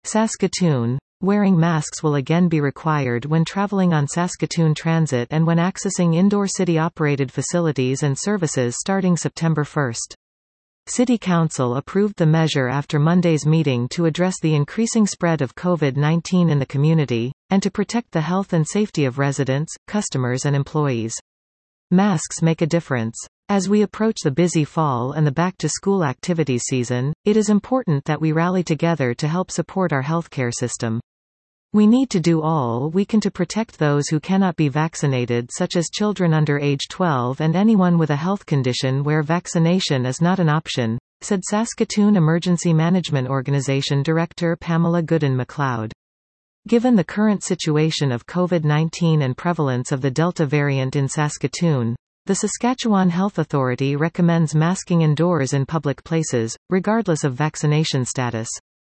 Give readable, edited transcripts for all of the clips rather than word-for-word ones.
Saskatoon. Wearing masks will again be required when traveling on Saskatoon Transit and when accessing indoor city-operated facilities and services starting September 1. City Council approved the measure after Monday's meeting to address the increasing spread of COVID-19 in the community, and to protect the health and safety of residents, customers and employees. Masks make a difference. As we approach the busy fall and the back-to-school activity season, it is important that we rally together to help support our healthcare system. We need to do all we can to protect those who cannot be vaccinated, such as children under age 12 and anyone with a health condition where vaccination is not an option, said Saskatoon Emergency Management Organization Director Pamela Gooden-McLeod. Given the current situation of COVID-19 and prevalence of the Delta variant in Saskatoon, the Saskatchewan Health Authority recommends masking indoors in public places, regardless of vaccination status.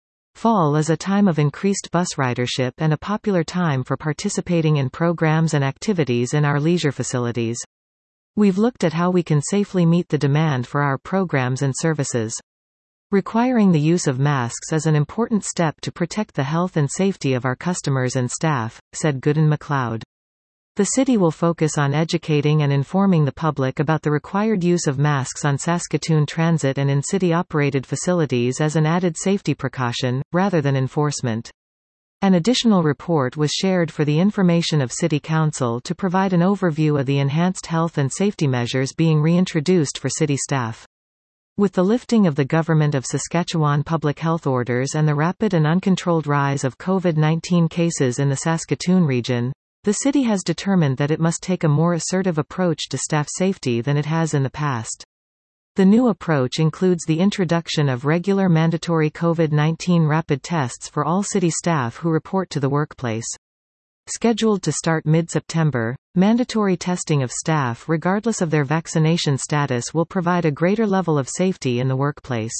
Fall is a time of increased bus ridership and a popular time for participating in programs and activities in our leisure facilities. We've looked at how we can safely meet the demand for our programs and services. Requiring the use of masks is an important step to protect the health and safety of our customers and staff, said Gooden-McLeod. The city will focus on educating and informing the public about the required use of masks on Saskatoon Transit and in city-operated facilities as an added safety precaution, rather than enforcement. An additional report was shared for the information of City Council to provide an overview of the enhanced health and safety measures being reintroduced for city staff. With the lifting of the Government of Saskatchewan public health orders and the rapid and uncontrolled rise of COVID-19 cases in the Saskatoon region, the city has determined that it must take a more assertive approach to staff safety than it has in the past. The new approach includes the introduction of regular mandatory COVID-19 rapid tests for all city staff who report to the workplace. Scheduled to start mid-September, mandatory testing of staff regardless of their vaccination status will provide a greater level of safety in the workplace.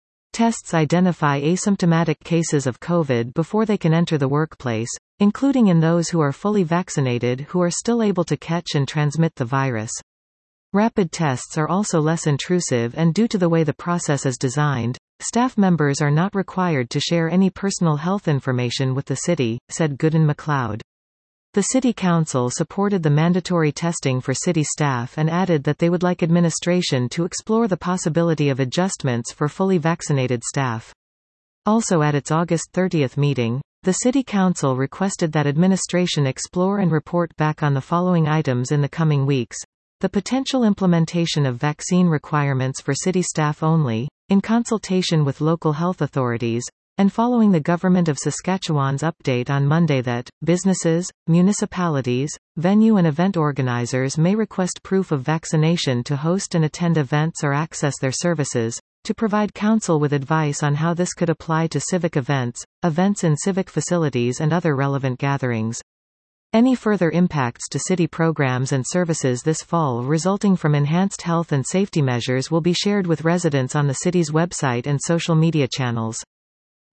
Tests identify asymptomatic cases of COVID before they can enter the workplace, including in those who are fully vaccinated who are still able to catch and transmit the virus. Rapid tests are also less intrusive, and due to the way the process is designed, staff members are not required to share any personal health information with the city, said Gooden-McLeod. The City Council supported the mandatory testing for city staff and added that they would like administration to explore the possibility of adjustments for fully vaccinated staff. Also at its August 30 meeting, the City Council requested that administration explore and report back on the following items in the coming weeks: the potential implementation of vaccine requirements for city staff only, in consultation with local health authorities, and following the Government of Saskatchewan's update on Monday that businesses, municipalities, venue and event organizers may request proof of vaccination to host and attend events or access their services, to provide council with advice on how this could apply to civic events, events in civic facilities and other relevant gatherings. Any further impacts to city programs and services this fall resulting from enhanced health and safety measures will be shared with residents on the city's website and social media channels.